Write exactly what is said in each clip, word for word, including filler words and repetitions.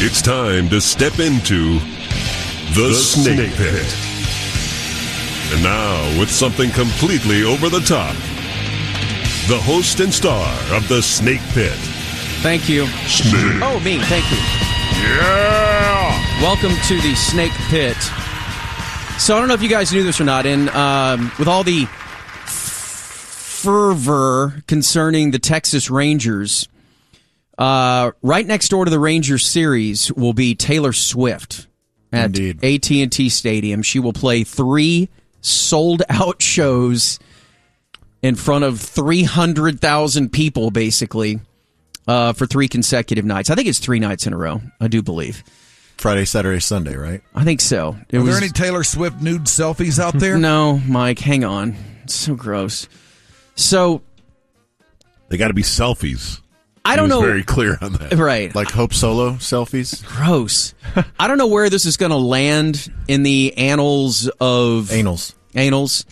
It's time to step into the, the Snake, Snake Pit. Pit. And now, with something completely over the top, the host and star of the Snake Pit. Thank you. Snake. Oh, me. Thank you. Yeah! Welcome to the Snake Pit. So I don't know if you guys knew this or not, and um, with all the fervor concerning the Texas Rangers, uh, right next door to the Rangers series will be Taylor Swift at Indeed. A T and T Stadium. She will play three sold-out shows in front of three hundred thousand people, basically, uh, for three consecutive nights. I think it's three nights in a row, I do believe. Friday, Saturday, Sunday, right? I think so. It Are was, there any Taylor Swift nude selfies out there? No, Mike, hang on. It's so gross. So, they got to be selfies. I don't he was know. Very clear on that. Right. Like Hope Solo selfies? Gross. I don't know where this is going to land in the annals of... Anals. Annals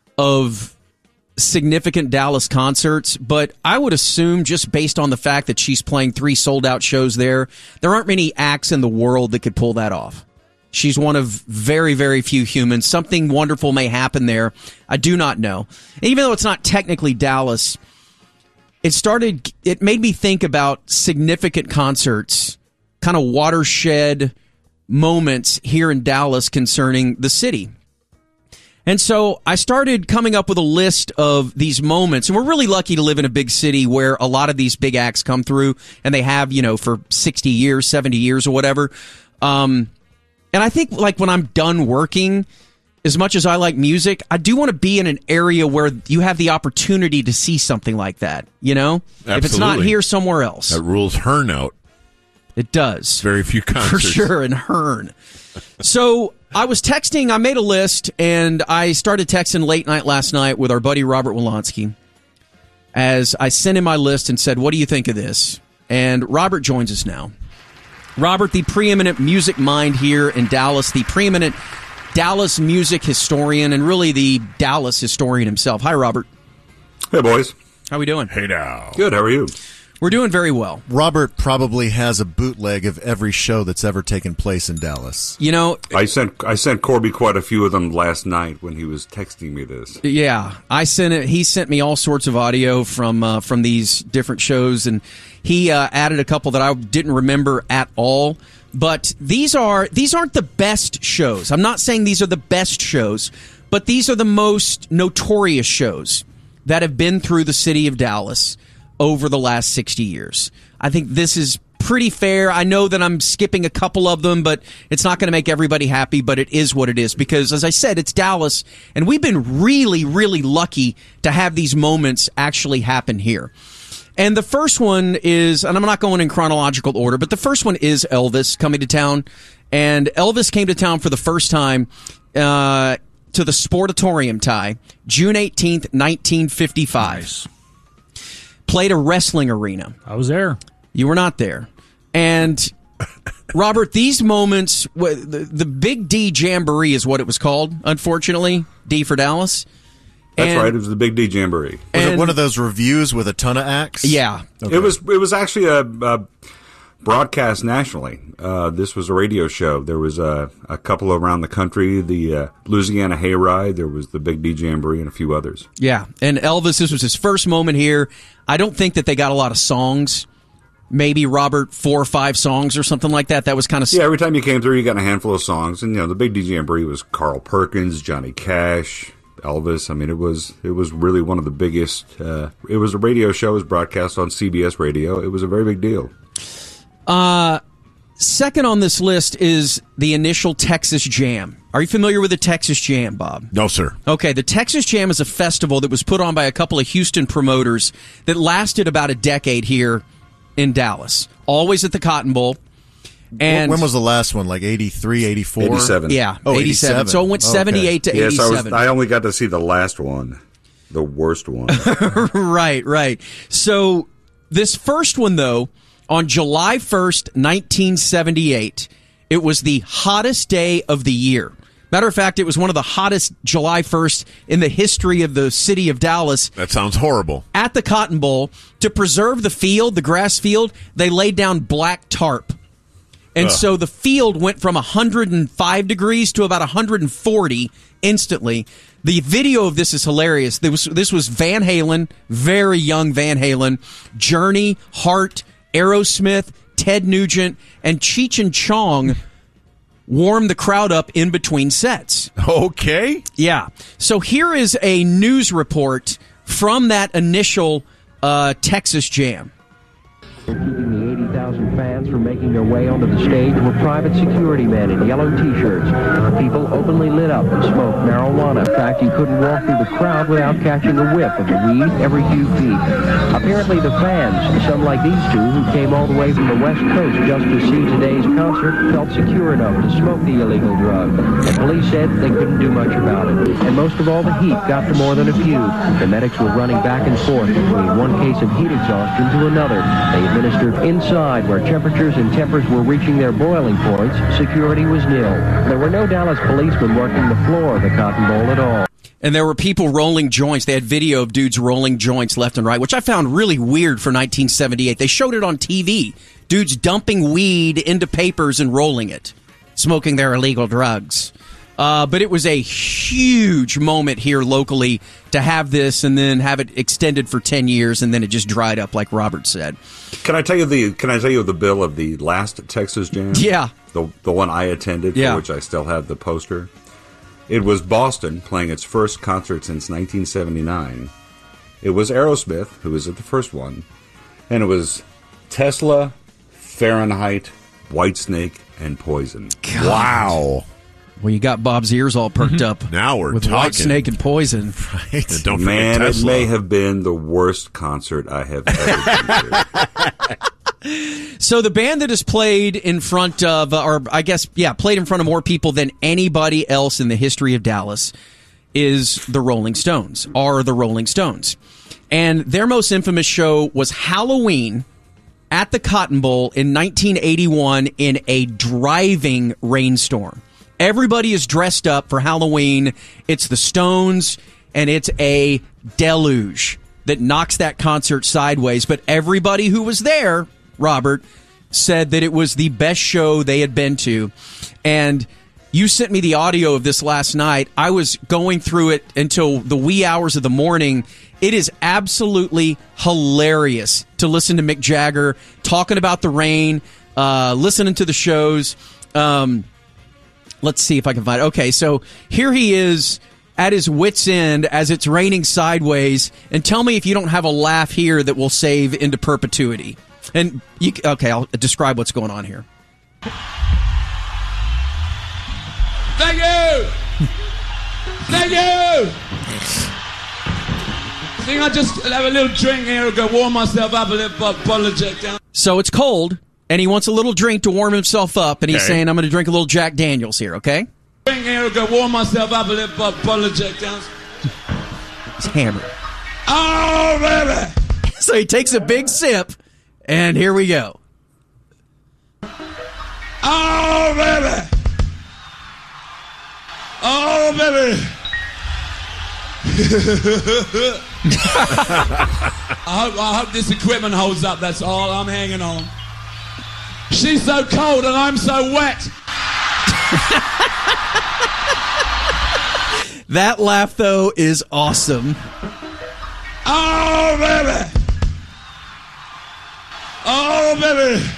of significant Dallas concerts, but I would assume, just based on the fact that she's playing three sold-out shows there, there aren't many acts in the world that could pull that off. She's one of very, very few humans. Something wonderful may happen there. I do not know. And even though it's not technically Dallas, it started, it made me think about significant concerts, kind of watershed moments here in Dallas concerning the city. And so I started coming up with a list of these moments, and we're really lucky to live in a big city where a lot of these big acts come through, and they have, you know, for sixty years, seventy years or whatever. Um, and I think, like, when I'm done working, as much as I like music, I do want to be in an area where you have the opportunity to see something like that, you know? Absolutely. If it's not here, somewhere else. That rules Hearn out. It does. Very few concerts. For sure, in Hearn. So I was texting, I made a list, and I started texting late night last night with our buddy Robert Wolonsky as I sent him my list and said, what do you think of this? And Robert joins us now. Robert, the preeminent music mind here in Dallas, the preeminent Dallas music historian, and really the Dallas historian himself. Hi, Robert. Hey, boys. How we doing? Hey, now. Good, how are you? We're doing very well. Robert probably has a bootleg of every show that's ever taken place in Dallas. You know, I sent I sent Corby quite a few of them last night when he was texting me this. yeah, I sent it. He sent me all sorts of audio from uh, from these different shows, and he uh, added a couple that I didn't remember at all. But these are these aren't the best shows. I'm not saying these are the best shows, but these are the most notorious shows that have been through the city of Dallas over the last sixty years. I think this is pretty fair. I know that I'm skipping a couple of them, but it's not going to make everybody happy, but it is what it is. Because, as I said, it's Dallas, and we've been really, really lucky to have these moments actually happen here. And the first one is, and I'm not going in chronological order, but the first one is Elvis coming to town. And Elvis came to town for the first time uh, to the Sportatorium, Ty, June eighteenth, nineteen fifty-five. Nice. Played a wrestling arena. I was there. You were not there. And, Robert, these moments, the, the Big D Jamboree is what it was called, unfortunately. D for Dallas. That's and, right, it was the Big D Jamboree. Was and, it one of those reviews with a ton of acts? Yeah. Okay. It was it was actually a, a broadcast nationally. Uh, this was a radio show. There was a, a couple around the country, the uh, Louisiana Hayride, there was the Big D Jamboree, and a few others. Yeah, and Elvis, this was his first moment here. I don't think that they got a lot of songs. Maybe, Robert, four or five songs or something like that. That was kind of... Yeah, every time you came through, you got a handful of songs. And, you know, the Big D Jamboree was Carl Perkins, Johnny Cash, Elvis. I mean, it was it was really one of the biggest... Uh, it was a radio show. It was broadcast on C B S Radio. It was a very big deal. Uh, second on this list is the initial Texas Jam. Are you familiar with the Texas Jam, Bob? No, sir. Okay, the Texas Jam is a festival that was put on by a couple of Houston promoters that lasted about a decade here in Dallas. Always at the Cotton Bowl. And when was the last one? Like eighty-three, eighty-four? eighty-seven. Yeah, Oh, eighty-seven. eighty-seven. So it went Oh, okay. seventy-eight to Yes, I, eighty-seven. was, I only got to see the last one. The worst one. Right, right. So this first one, though, on July first, nineteen seventy-eight, it was the hottest day of the year. Matter of fact, it was one of the hottest July first in the history of the city of Dallas. That sounds horrible. At the Cotton Bowl, to preserve the field, the grass field, they laid down black tarp, And Ugh. so the field went from one hundred five degrees to about one hundred forty instantly. The video of this is hilarious. There was, this was Van Halen, very young Van Halen, Journey, Heart, Aerosmith, Ted Nugent, and Cheech and Chong warmed the crowd up in between sets. Okay. Yeah. So here is a news report from that initial uh, Texas Jam. Keeping the eighty thousand fans from making their way onto the stage were private security men in yellow T-shirts. People openly lit up and smoked marijuana. In fact, you couldn't walk through the crowd without catching a whiff of the weed every few feet. Apparently the fans, some like these two who came all the way from the West Coast just to see today's concert, felt secure enough to smoke the illegal drug. And police said they couldn't do much about it. And most of all, the heat got to more than a few. The medics were running back and forth between one case of heat exhaustion to another. They administered inside, where temperatures and tempers were reaching their boiling points. Security was nil. There were no Dallas policemen working the floor of the Cotton Bowl at all. And there were people rolling joints. They had video of dudes rolling joints left and right, which I found really weird for nineteen seventy-eight. They showed it on T V. Dudes dumping weed into papers and rolling it, smoking their illegal drugs. Uh, but it was a huge moment here locally to have this and then have it extended for ten years, and then it just dried up, like Robert said. Can I tell you the Can I tell you the bill of the last Texas Jam? Yeah, the the one I attended, yeah. for which I still have the poster. It was Boston playing its first concert since nineteen seventy-nine. It was Aerosmith who was at the first one, and it was Tesla, Fahrenheit, Whitesnake, and Poison. God. Wow. Well, you got Bob's ears all perked Mm-hmm. up. Now we're with talking. Whitesnake and Poison. Right. And don't forget Man, it Tesla. may have been the worst concert I have ever been to. So the band that has played in front of, uh, or I guess, yeah, played in front of more people than anybody else in the history of Dallas is the Rolling Stones, are the Rolling Stones. And their most infamous show was Halloween at the Cotton Bowl in nineteen eighty-one in a driving rainstorm. Everybody is dressed up for Halloween. It's the Stones, and it's a deluge that knocks that concert sideways. But everybody who was there, Robert, said that it was the best show they had been to. And you sent me the audio of this last night. I was going through it until the wee hours of the morning. It is absolutely hilarious to listen to Mick Jagger talking about the rain, uh, listening to the shows. Um, let's see if I can find it. Okay, so here he is at his wit's end as it's raining sideways. And tell me if you don't have a laugh here that will save into perpetuity. And you, okay, I'll describe what's going on here. Thank you! Thank you! I think I'll just have a little drink here, go warm myself up a little bottle of Jack Daniels. So it's cold, and he wants a little drink to warm himself up, and he's Okay. saying, I'm going to drink a little Jack Daniels here, okay? Drink here, go warm myself up a little bottle of Jack Daniels. He's hammered. Oh, baby! So he takes a big sip, and here we go. Oh, baby! Oh, baby! I, hope, I hope this equipment holds up, that's all. I'm hanging on. She's so cold and I'm so wet. That laugh, though, is awesome. Oh, baby! Oh, baby!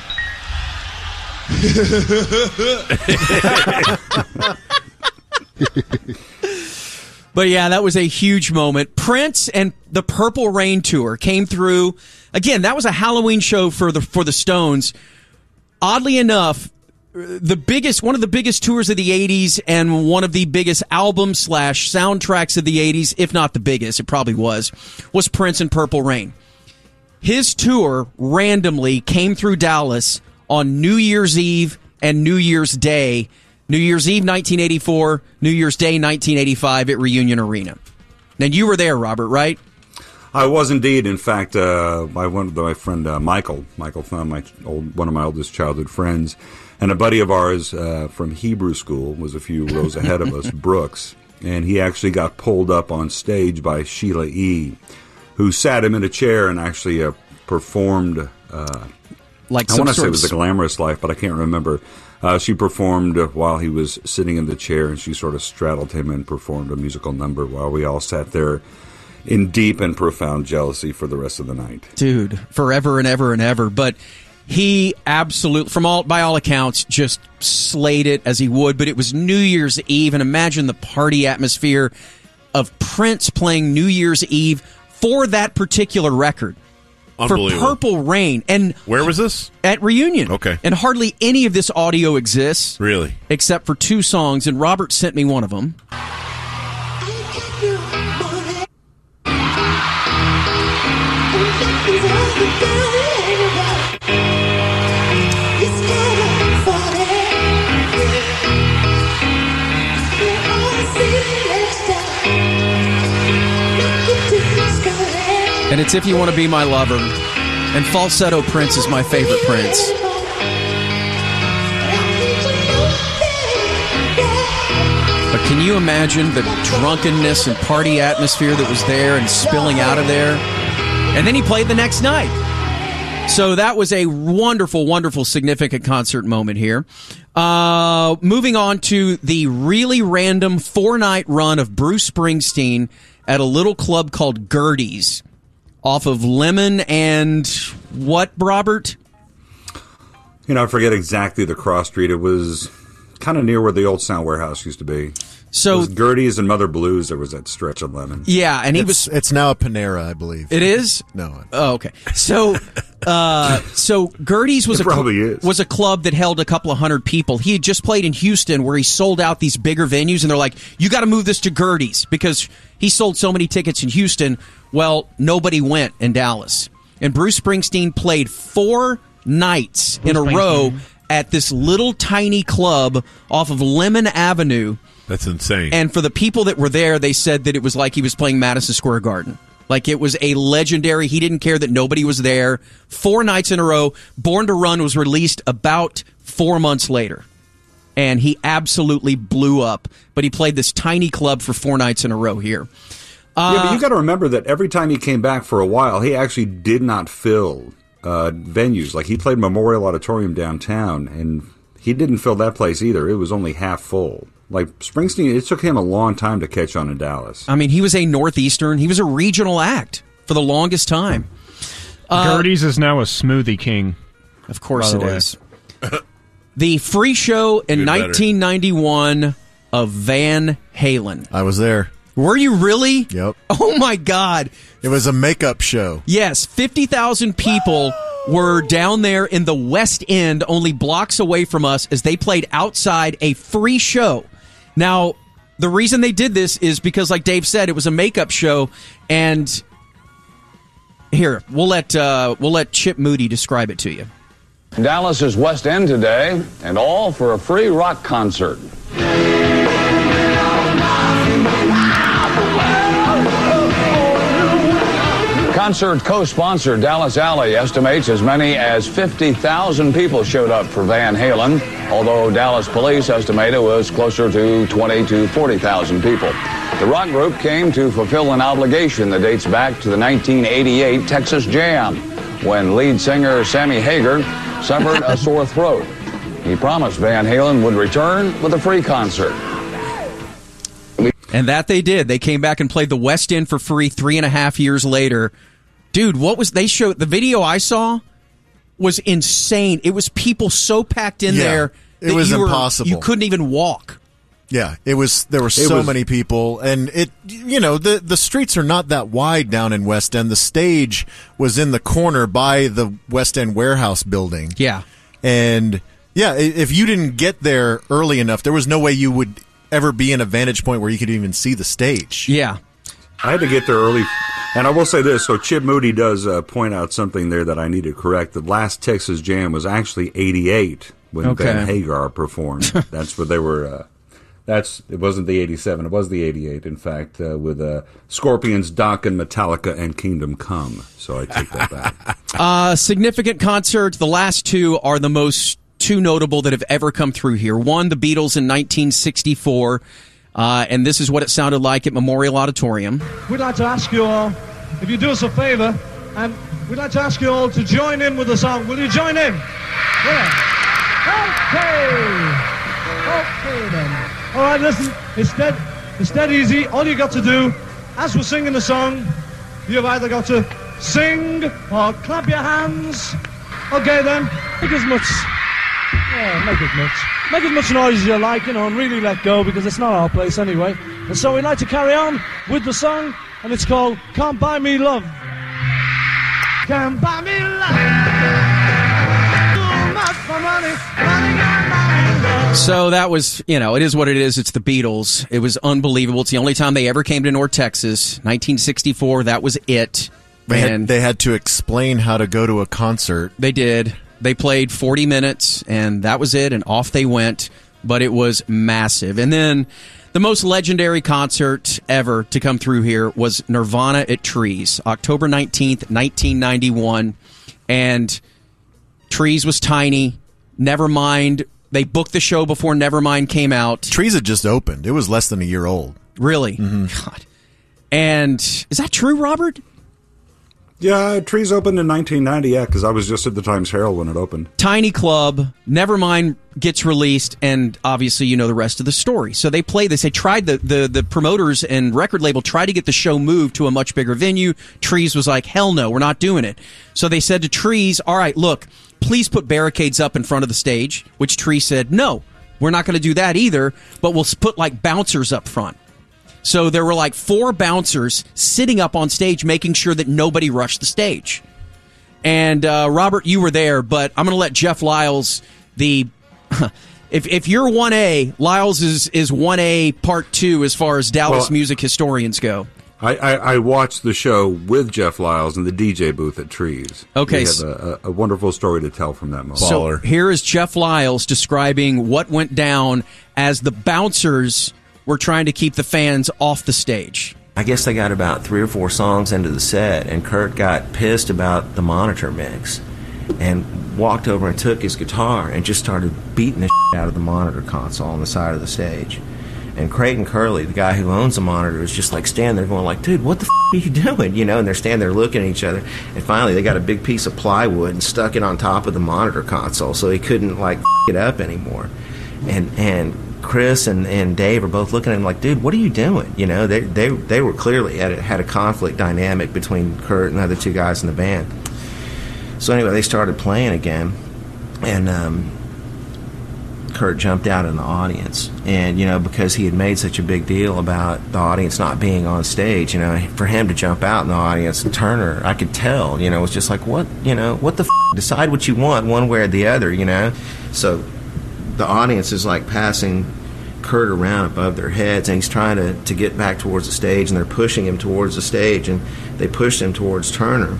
But yeah, that was a huge moment. Prince and the Purple Rain Tour came through. Again, that was a Halloween show for the for the Stones. Oddly enough, the biggest one of the biggest tours of the eighties and one of the biggest albums slash soundtracks of the eighties, if not the biggest, it probably was, was Prince and Purple Rain. His tour randomly came through Dallas on New Year's Eve and New Year's Day. New Year's Eve nineteen eighty-four, New Year's Day nineteen eighty-five at Reunion Arena. Now, you were there, Robert, right? I was indeed. In fact, uh, my one my friend uh, Michael, Michael, my old one of my oldest childhood friends, and a buddy of ours uh, from Hebrew school was a few rows ahead of us, Brooks, and he actually got pulled up on stage by Sheila E., who sat him in a chair and actually uh, performed uh, like I some want to sort say it of was a glamorous life, but I can't remember. Uh, she performed while he was sitting in the chair, and she sort of straddled him and performed a musical number while we all sat there in deep and profound jealousy for the rest of the night. Dude, forever and ever and ever. But he absolutely, from all by all accounts, just slayed it as he would. But it was New Year's Eve, and imagine the party atmosphere of Prince playing New Year's Eve for that particular record. For Unbelievable. Purple Rain. And where was this? At Reunion. Okay. And hardly any of this audio exists. Really? Except for two songs, and Robert sent me one of them. And it's If You Want to Be My Lover. And Falsetto Prince is my favorite Prince. But can you imagine the drunkenness and party atmosphere that was there and spilling out of there? And then he played the next night. So that was a wonderful, wonderful, significant concert moment here. Uh, moving on to the really random four-night run of Bruce Springsteen at a little club called Gertie's off of Lemon and what, Robert? You know, I forget exactly the cross street. It was kind of near where the old Sound Warehouse used to be. So it was Gertie's and Mother Blues. There was that stretch of Lemon. Yeah, and he it's, was. It's now a Panera, I believe. It is? No. Oh, okay. So, uh, so Gertie's was It a probably is. was a club that held a couple of hundred people. He had just played in Houston, where he sold out these bigger venues, and they're like, "You got to move this to Gertie's," because he sold so many tickets in Houston. Well, nobody went in Dallas, and Bruce Springsteen played four nights Bruce in a Springsteen. row at this little tiny club off of Lemon Avenue. That's insane. And for the people that were there, they said that it was like he was playing Madison Square Garden. Like it was a legendary, he didn't care that nobody was there. Four nights in a row. Born to Run was released about four months later. And he absolutely blew up. But he played this tiny club for four nights in a row here. Uh, yeah, but you got to remember that every time he came back for a while, he actually did not fill uh, venues. Like he played Memorial Auditorium downtown, and he didn't fill that place either. It was only half full. Like Springsteen, it took him a long time to catch on in Dallas. I mean, he was a Northeastern, he was a regional act for the longest time. Uh, Gertie's is now a smoothie king. Of course by it the way. is. The free show in Good better. nineteen ninety-one of Van Halen. I was there. Were you really? Yep. Oh, my God. It was a makeup show. Yes, fifty thousand people were down there in the West End, only blocks away from us, as they played outside a free show. Now, the reason they did this is because, like Dave said, it was a makeup show, and here, we'll let uh, we'll let Chip Moody describe it to you. Dallas's West End today, and all for a free rock concert. Concert co-sponsor Dallas Alley estimates as many as fifty thousand people showed up for Van Halen, although Dallas police estimate it was closer to twenty to forty thousand people. The rock group came to fulfill an obligation that dates back to the nineteen eighty-eight Texas Jam, when lead singer Sammy Hagar suffered a sore throat. He promised Van Halen would return with a free concert. And that they did. They came back and played the West End for free three and a half years later. Dude, what was they showed? The video I saw was insane. It was people so packed in Yeah, there it that was you were- impossible. you couldn't even walk. Yeah, it was. There were so was- many people, and it. You know, the the streets are not that wide down in West End. The stage was in the corner by the West End Warehouse building. Yeah, and yeah, i- if you didn't get there early enough, there was no way you would ever be in a vantage point where you could even see the stage. Yeah, I had to get there early. And I will say this, so Chip Moody does uh, point out something there that I need to correct. The last Texas Jam was actually eighty-eight when Okay. Van Hagar performed. That's what they were, uh, that's, it wasn't the eighty-seven, it was the eighty-eight, in fact, uh, with uh, Scorpions, Dokken, Metallica, and Kingdom Come. So I take that back. uh, significant concerts. The last two are the most two notable that have ever come through here. One, the Beatles in nineteen sixty-four. Uh, and this is what it sounded like at Memorial Auditorium. We'd like to ask you all, if you do us a favor, And we'd like to ask you all to join in with the song. Will you join in? Yeah. Okay. Okay then. All right, listen. It's dead. It's dead easy. All you got to do, as we're singing the song, you've either got to sing or clap your hands. Okay then. Make as much. Yeah, make as much. Make as much noise as you like, you know, and really let go, because it's not our place anyway. And so we'd like to carry on with the song, and it's called Can't Buy Me Love. Can't buy me love. Too much for money. Money can't buy me love. So that was, you know, it is what it is. It's the Beatles. It was unbelievable. It's the only time they ever came to North Texas. nineteen sixty-four, that was it. They had, And they had to explain how to go to a concert. they did. They played forty minutes, and that was it, and off they went. But it was massive. And then the most legendary concert ever to come through here was Nirvana at Trees, October nineteenth, nineteen ninety-one. And Trees was tiny. Nevermind. They booked the show before Nevermind came out. Trees had just opened. It was less than a year old. Really? Mm-hmm. God. And is that true, Robert? Yeah, Trees opened in nineteen ninety, yeah, because I was just at the Times Herald when it opened. Tiny club, Nevermind gets released, and obviously you know the rest of the story. So they play this. They tried, the, the, the promoters and record label tried to get the show moved to a much bigger venue. Trees was like, hell no, we're not doing it. So they said to Trees, all right, look, please put barricades up in front of the stage, which Trees said, no, we're not going to do that either, but we'll put like bouncers up front. So there were like four bouncers sitting up on stage making sure that nobody rushed the stage. And uh, Robert, you were there, but I'm going to let Jeff Lyles, the if if you're one A, Lyles is is one A part two as far as Dallas Well, music historians go. I, I, I watched the show with Jeff Lyles in the D J booth at Trees. Okay, He has so- a, a, a wonderful story to tell from that moment. So here is Jeff Lyles describing what went down as the bouncers were trying to keep the fans off the stage. I guess they got about three or four songs into the set, and Kurt got pissed about the monitor mix and walked over and took his guitar and just started beating the shit out of the monitor console on the side of the stage. And Creighton Curley, the guy who owns the monitor, is just like standing there going like, dude, what the f*** are you doing? You know, and they're standing there looking at each other. And finally they got a big piece of plywood and stuck it on top of the monitor console so he couldn't like f*** it up anymore. And and Chris and, and Dave are both looking at him like, dude, what are you doing? You know, they they they were clearly had a, had a conflict dynamic between Kurt and the other two guys in the band. So anyway, they started playing again, and um, Kurt jumped out in the audience. And, you know, because he had made such a big deal about the audience not being on stage, you know, for him to jump out in the audience, Turner, I could tell, you know, was just like, what, you know, what the f***? Decide what you want one way or the other, you know? So the audience is like passing Kurt around above their heads, and he's trying to, to get back towards the stage, and they're pushing him towards the stage, and they pushed him towards Turner.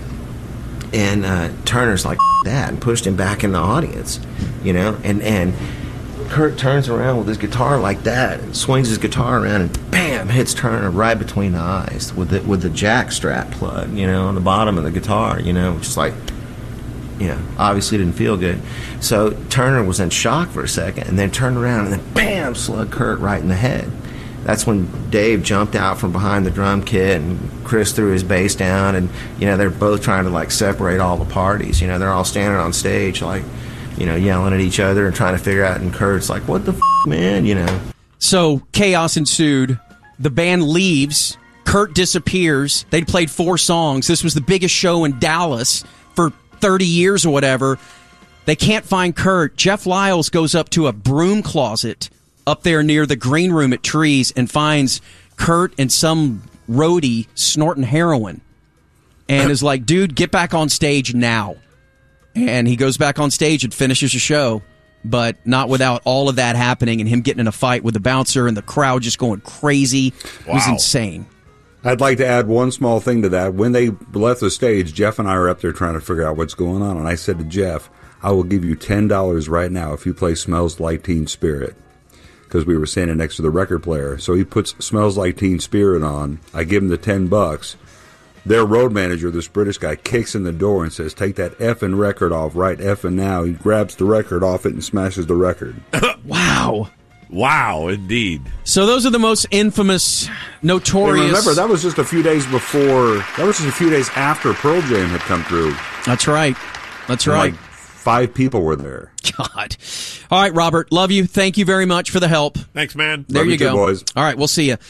And uh, Turner's like, F- that, and pushed him back in the audience, you know? And, and Kurt turns around with his guitar like that and swings his guitar around and bam, hits Turner right between the eyes with the, with the jack strap plug, you know, on the bottom of the guitar, you know, just like, you know, obviously didn't feel good. So Turner was in shock for a second and then turned around and then bam, slugged Kurt right in the head. That's when Dave jumped out from behind the drum kit and Chris threw his bass down, and, you know, they're both trying to, like, separate all the parties. You know, they're all standing on stage, like, you know, yelling at each other and trying to figure out, and Kurt's like, what the f***, man, you know. So chaos ensued. The band leaves. Kurt disappears. They'd played four songs. This was the biggest show in Dallas for thirty years or whatever. They can't find Kurt. Jeff Lyles goes up to a broom closet up there near the green room at Trees and finds Kurt and some roadie snorting heroin and is like, dude, get back on stage now. And he goes back on stage and finishes the show, but not without all of that happening and him getting in a fight with the bouncer and the crowd just going crazy. It was Wow. insane. I'd like to add one small thing to that. When they left the stage, Jeff and I were up there trying to figure out what's going on, and I said to Jeff, I will give you ten dollars right now if you play Smells Like Teen Spirit, because we were standing next to the record player. So he puts Smells Like Teen Spirit on. I give him the ten bucks. Their road manager, this British guy, kicks in the door and says, take that effing record off right effing now. He grabs the record off it and smashes the record. Wow. Wow, indeed. So those are the most infamous, notorious. And remember, that was just a few days before. That was just a few days after Pearl Jam had come through. That's right. That's and right. Like five people were there. God. All right, Robert. Love you. Thank you very much for the help. Thanks, man. There Love you you too, go, boys. All right, we'll see you.